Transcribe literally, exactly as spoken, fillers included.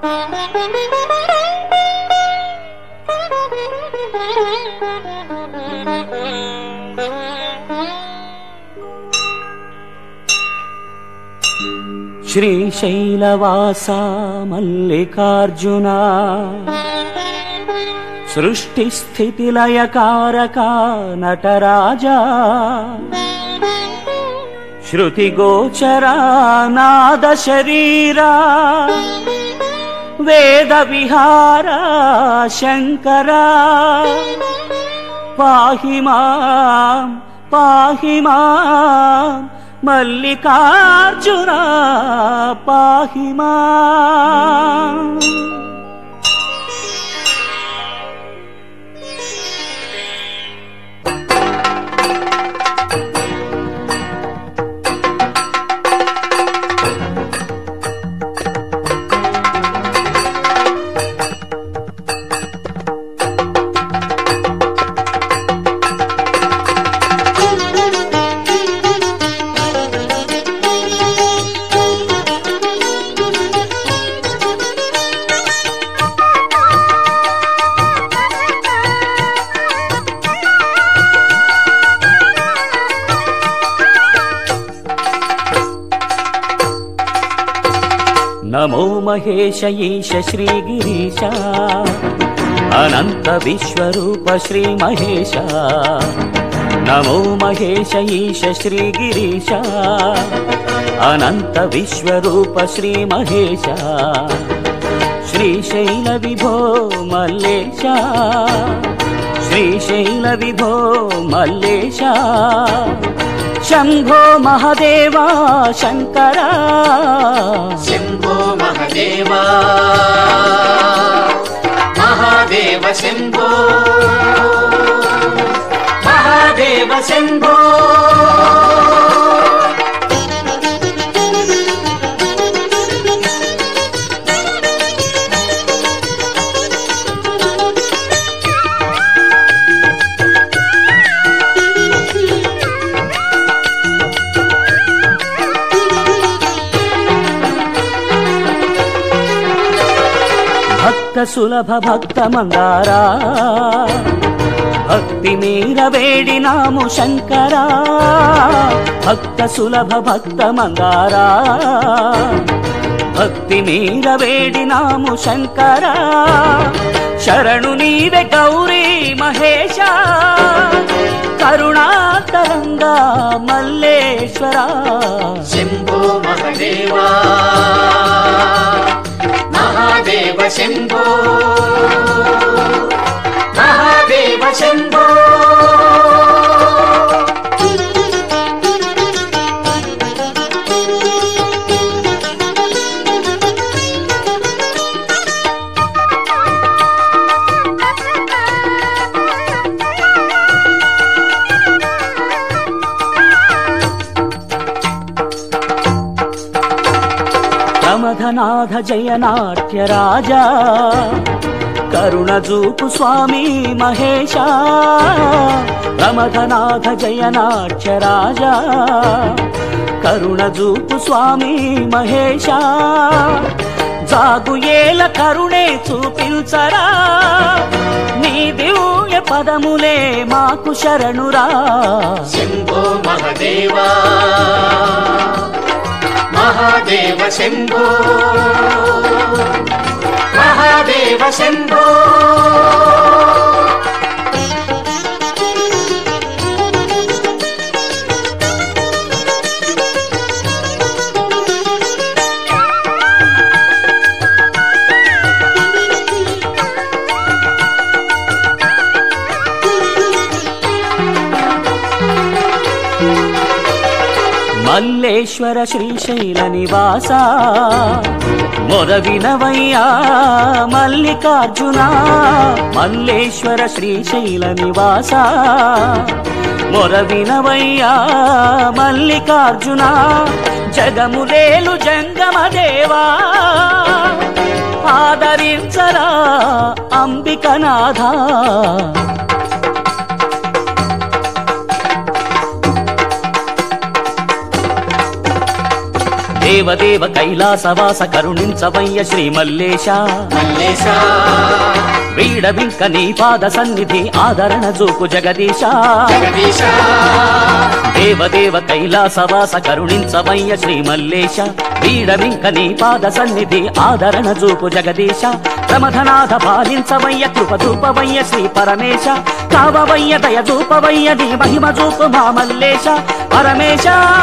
శ్రీశైలవాసా మల్లికార్జునా సృష్టి స్థితి లయకారకా నటరాజా శృతి గోచరా నాద శరీరా వేద విహారా శంకరా పాహి మాం పాహి మాం మల్లికార్జునా పాహి మాం. నమో మహేశ ఈశ శ్రీగిరీశ అనంత విశ్వరూప శ్రీ మహేశ. నమో మహేశ ఈశ శ్రీగిరీశ అనంత విశ్వరూప శ్రీ మహేశ. శ్రీశైల విభో మల్లేశ శ్రీశైల విభో మల్లేశ. శంభో మహదేవా శంకరా శంభో మహదేవా మహాదేవ శంభో మహాదేవ శంభో. భక్త సులభ భక్త మందారా భక్తి మీర వేడినాము శంకరా. భక్త సులభ భక్త మందారా భక్తి మీర వేడినాము శంకరా. శరణు నీవే గౌరీ మహేశ కరుణాతరంగా మల్లేశ్వరా. శంభో మహదేవా మహాదేవ శంభో మహాదేవ శంభో. ప్రమథనాథ జయనాట్య రాజా కరుణజూపు స్వామి మహేశ. ప్రమథనాథ జయనాట్య రాజా కరుణజూపు స్వామి మహేశ. జాగు ఏల కరుణే చూపించరా నీ దివ్య పదములే మాకు శరణురా. శంభో మహదేవా మహాదేవ శంభో మహాదేవ శంభో. మల్లేశ్వర శ్రీశైల నివాస మొర వినవయ్యా మల్లికార్జున. మల్లేశ్వర శ్రీశైల నివాస మొర వినవయ్యా మల్లికార్జున. జగములేలు జంగమ దేవా ఆదరించరా అంబికనాథ. దేవదేవ కైలాసవాస కరుణించవయ్య శ్రీ మల్లేశ మల్లేశ వీడవింక నీ పాద సన్నిధి ఆదరణ చూపు జగదీశ జగదీశ దేవదేవ కైలాసవాస కరుణించవయ్య శ్రీ మల్లేశ వీడవింక నీ పాద సన్నిధి ఆదరణ చూపు జగదీశ ప్రమథనాథ పాలించవయ్య కృప చూపవయ్య శ్రీ పరమేశ కావవయ్య దయ చూపవయ్య నీ మహిమ చూపు మా మల్లేశ పరమేశ